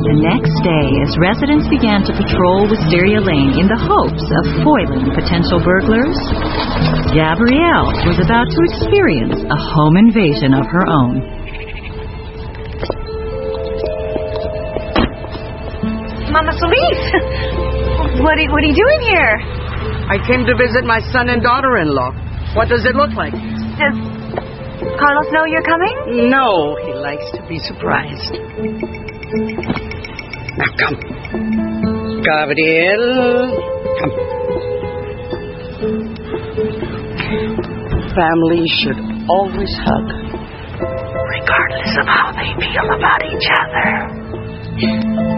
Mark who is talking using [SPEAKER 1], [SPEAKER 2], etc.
[SPEAKER 1] The next day, as residents began to patrol Wisteria Lane in the hopes of foiling potential burglars, Gabrielle was about to experience a home invasion of her own.
[SPEAKER 2] Mama Solis! What are you doing here?
[SPEAKER 3] I came to visit my son and daughter-in-law. What does it look like?
[SPEAKER 2] Does Carlos know you're coming?
[SPEAKER 3] No, he likes to be surprised. Now come. Gabriel, come. Families should always hug, regardless of how they feel about each other.